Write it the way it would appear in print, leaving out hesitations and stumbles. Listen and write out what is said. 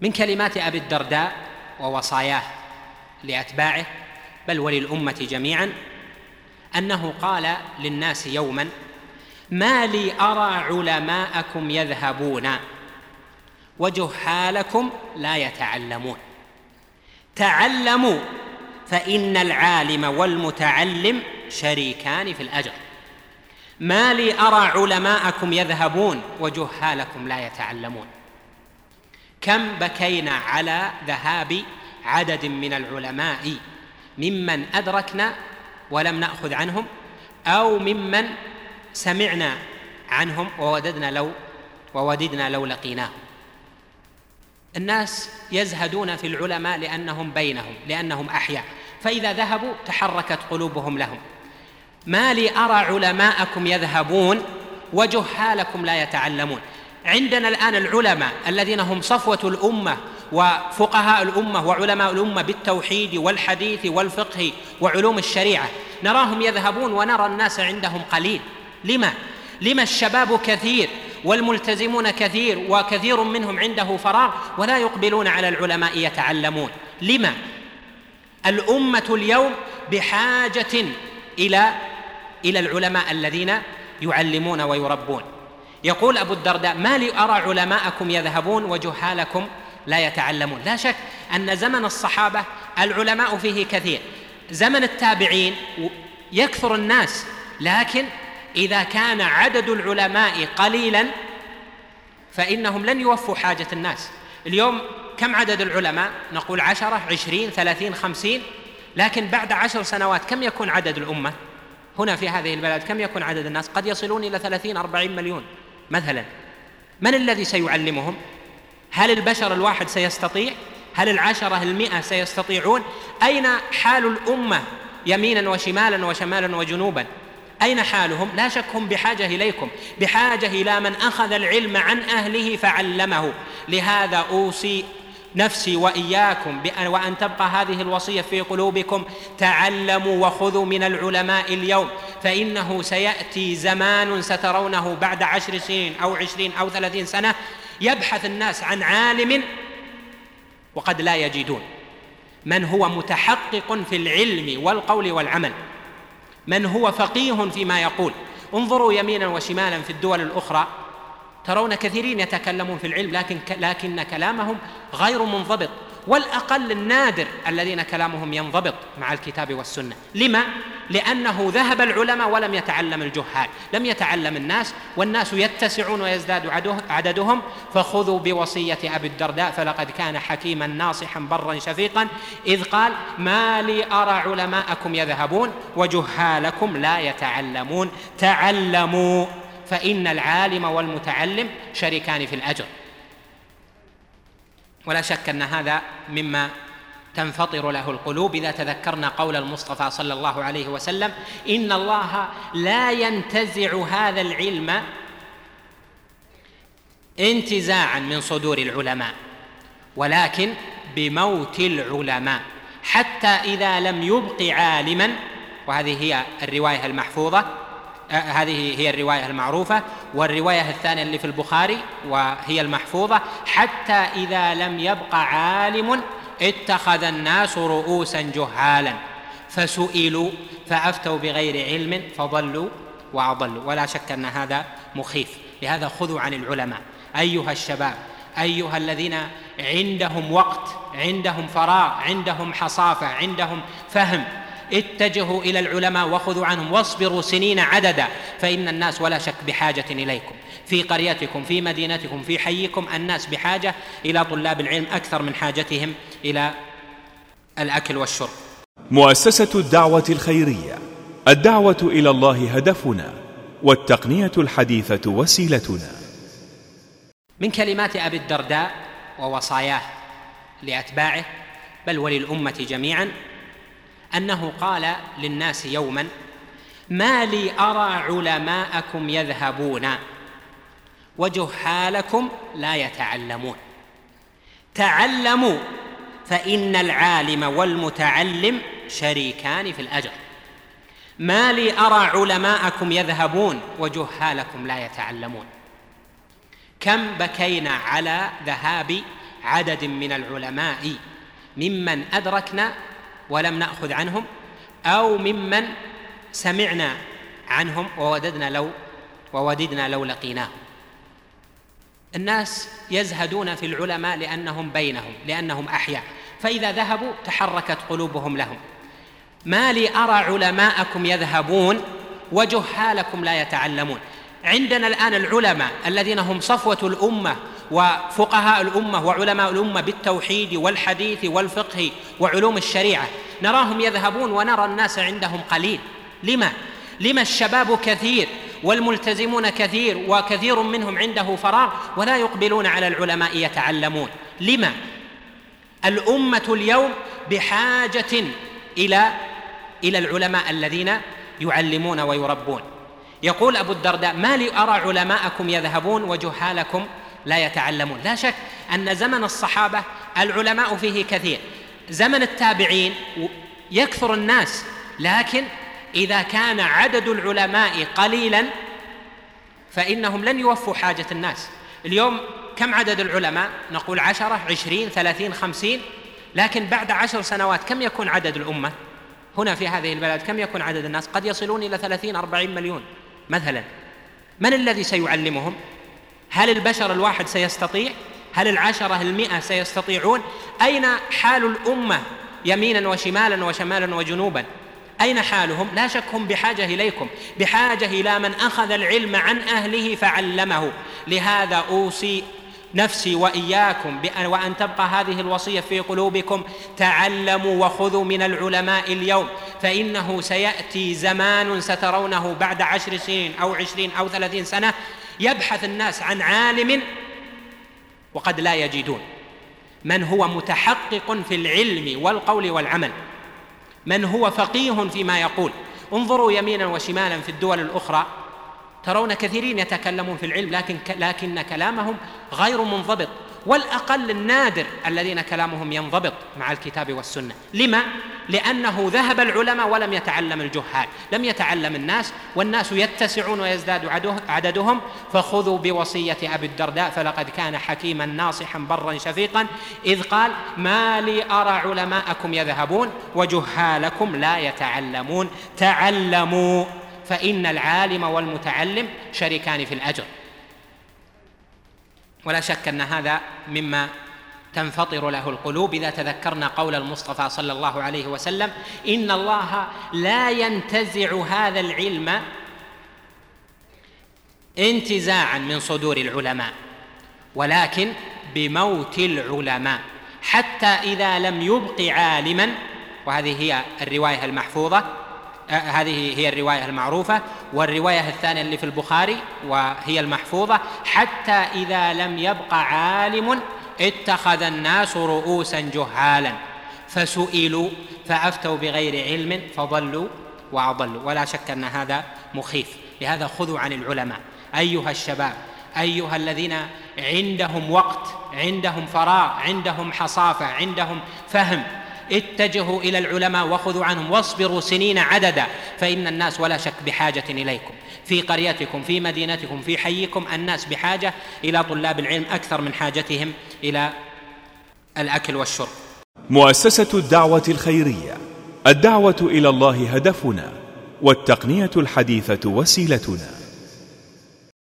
من كلمات أبي الدرداء ووصاياه لأتباعه بل وللأمة جميعا أنه قال للناس يوما: ما لي أرى علماءكم يذهبون وجهالكم لا يتعلمون. تعلموا فإن العالم والمتعلم شريكان في الأجر. ما لي أرى علماءكم يذهبون وجهالكم لا يتعلمون. كم بكينا على ذهاب عدد من العلماء ممن أدركنا ولم نأخذ عنهم، أو ممن سمعنا عنهم ووددنا لو لقيناهم. الناس يزهدون في العلماء لأنهم بينهم، لأنهم أحياء، فإذا ذهبوا تحركت قلوبهم لهم. ما لي أرى علماءكم يذهبون وجهالكم لا يتعلمون. عندنا الآن العلماء الذين هم صفوة الأمة وفقهاء الأمة وعلماء الأمة بالتوحيد والحديث والفقه وعلوم الشريعة، نراهم يذهبون ونرى الناس عندهم قليل. لما الشباب كثير والملتزمون كثير وكثير منهم عنده فراغ ولا يقبلون على العلماء يتعلمون؟ لما؟ الأمة اليوم بحاجة إلى العلماء الذين يعلمون ويربون. يقول أبو الدرداء: ما لي أرى علماءكم يذهبون وجهالكم لا يتعلمون. لا شك أن زمن الصحابة العلماء فيه كثير، زمن التابعين يكثر الناس، لكن إذا كان عدد العلماء قليلا فإنهم لن يوفوا حاجة الناس. اليوم كم عدد العلماء؟ نقول 10 20 30 50، لكن بعد 10 سنوات كم يكون عدد الأمة هنا في هذه البلد؟ كم يكون عدد الناس؟ قد يصلون إلى 30-40 مليون مثلا. من الذي سيعلمهم؟ هل البشر الواحد سيستطيع؟ هل 10 سيستطيعون؟ أين حال الأمة يمينا وشمالا وشمالا وجنوبا؟ أين حالهم؟ لا شك هم بحاجة إليكم، بحاجة إلى من أخذ العلم عن أهله فعلمه. لهذا أوصي نفسي وإياكم وأن تبقى هذه الوصية في قلوبكم: تعلموا وخذوا من العلماء اليوم، فإنه سيأتي زمان سترونه بعد 10 سنين أو 20 أو 30 سنة يبحث الناس عن عالم وقد لا يجدون من هو متحقق في العلم والقول والعمل، من هو فقيه فيما يقول. انظروا يمينا وشمالا في الدول الأخرى ترون كثيرين يتكلمون في العلم لكن كلامهم غير منضبط، والأقل النادر الذين كلامهم ينضبط مع الكتاب والسنة. لما؟ لأنه ذهب العلماء ولم يتعلم الجهال، لم يتعلم الناس، والناس يتسعون ويزداد عددهم. فخذوا بوصية أبي الدرداء فلقد كان حكيما ناصحا برا شفيقا إذ قال: ما لي أرى علماءكم يذهبون وجهالكم لا يتعلمون. تعلموا فإن العالم والمتعلم شريكان في الأجر. ولا شك أن هذا مما تنفطر له القلوب إذا تذكرنا قول المصطفى صلى الله عليه وسلم: إن الله لا ينتزع هذا العلم انتزاعا من صدور العلماء، ولكن بموت العلماء، حتى إذا لم يبق عالما. وهذه هي الرواية المحفوظة، هذه هي الرواية المعروفة، والرواية الثانية اللي في البخاري وهي المحفوظة: حتى إذا لم يبق عالم اتخذ الناس رؤوسا جهالا فسئلوا فأفتوا بغير علم فضلوا وأضلوا. ولا شك أن هذا مخيف. لهذا خذوا عن العلماء أيها الشباب، أيها الذين عندهم وقت، عندهم فراغ، عندهم حصافة، عندهم فهم، اتجهوا إلى العلماء وخذوا عنهم واصبروا سنين عددا، فإن الناس ولا شك بحاجة إليكم في قريتكم، في مدينتكم، في حيكم. الناس بحاجة إلى طلاب العلم أكثر من حاجتهم إلى الأكل والشرب. مؤسسة الدعوة الخيرية، الدعوة إلى الله هدفنا، والتقنية الحديثة وسيلتنا. من كلمات أبي الدرداء ووصاياه لأتباعه بل وللأمة جميعا أنه قال للناس يوما: ما لي أرى علماءكم يذهبون وجهالكم لا يتعلمون. تعلموا فإن العالم والمتعلم شريكان في الأجر. ما لي أرى علماءكم يذهبون وجهالكم لا يتعلمون. كم بكينا على ذهاب عدد من العلماء ممن أدركنا ولم نأخذ عنهم، أو ممن سمعنا عنهم ووددنا لو لقيناهم. الناس يزهدون في العلماء لأنهم أحياء، فإذا ذهبوا تحركت قلوبهم لهم. ما لي أرى علماءكم يذهبون وجهالكم لا يتعلمون. عندنا الآن العلماء الذين هم صفوة الأمة وفقهاء الأمة وعلماء الأمة بالتوحيد والحديث والفقه وعلوم الشريعة، نراهم يذهبون ونرى الناس عندهم قليل. لما الشباب كثير والملتزمون كثير وكثير منهم عنده فراغ ولا يقبلون على العلماء يتعلمون؟ لما؟ الأمة اليوم بحاجة إلى العلماء الذين يعلمون ويربون. يقول أبو الدرداء: ما لي أرى علماءكم يذهبون وجهالكم لا يتعلمون. لا شك أن زمن الصحابة العلماء فيه كثير، زمن التابعين يكثر الناس، لكن إذا كان عدد العلماء قليلا فإنهم لن يوفوا حاجة الناس. اليوم كم عدد العلماء؟ نقول 10 20 30 50، لكن بعد 10 سنوات كم يكون عدد الأمة هنا في هذه البلد؟ كم يكون عدد الناس؟ قد يصلون إلى 30-40 مليون مثلا. من الذي سيعلمهم؟ هل البشر الواحد سيستطيع؟ هل 10 سيستطيعون؟ أين حال الأمة يمينا وشمالا وشمالا وجنوبا؟ أين حالهم؟ لا شك هم بحاجة إليكم، بحاجة إلى من أخذ العلم عن أهله فعلمه. لهذا أوصي نفسي وإياكم وأن تبقى هذه الوصية في قلوبكم: تعلموا وخذوا من العلماء اليوم، فإنه سيأتي زمان سترونه بعد 10 سنين أو 20 أو 30 سنة يبحث الناس عن عالم وقد لا يجدون من هو متحقق في العلم والقول والعمل، من هو فقيه فيما يقول. انظروا يمينا وشمالا في الدول الأخرى ترون كثيرين يتكلمون في العلم لكن كلامهم غير منضبط، والأقل النادر الذين كلامهم ينضبط مع الكتاب والسنة. لما؟ لأنه ذهب العلماء ولم يتعلم الجهال، لم يتعلم الناس، والناس يتسعون ويزداد عددهم. فخذوا بوصية أبي الدرداء فلقد كان حكيما ناصحا برا شفيقا إذ قال: ما لي أرى علماءكم يذهبون وجهالكم لا يتعلمون. تعلموا، فإن العالم والمتعلم شريكان في الأجر. ولا شك أن هذا مما تنفطر له القلوب إذا تذكرنا قول المصطفى صلى الله عليه وسلم: إن الله لا ينتزع هذا العلم انتزاعا من صدور العلماء، ولكن بموت العلماء، حتى إذا لم يبق عالما. وهذه هي الرواية المحفوظة، هذه هي الرواية المعروفة، والرواية الثانية اللي في البخاري وهي المحفوظة: حتى إذا لم يبق عالم اتخذ الناس رؤوسا جهالا فسئلوا فأفتوا بغير علم فضلوا وأضلوا. ولا شك أن هذا مخيف. لهذا خذوا عن العلماء أيها الشباب، أيها الذين عندهم وقت، عندهم فراغ، عندهم حصافة، عندهم فهم، اتجهوا إلى العلماء وخذوا عنهم واصبروا سنين عددا، فإن الناس ولا شك بحاجة إليكم. في قريتكم، في مدينتكم، في حيكم، الناس بحاجة إلى طلاب العلم أكثر من حاجتهم إلى الأكل والشرب. مؤسسة الدعوة الخيرية، الدعوة إلى الله هدفنا، والتقنية الحديثة وسيلتنا.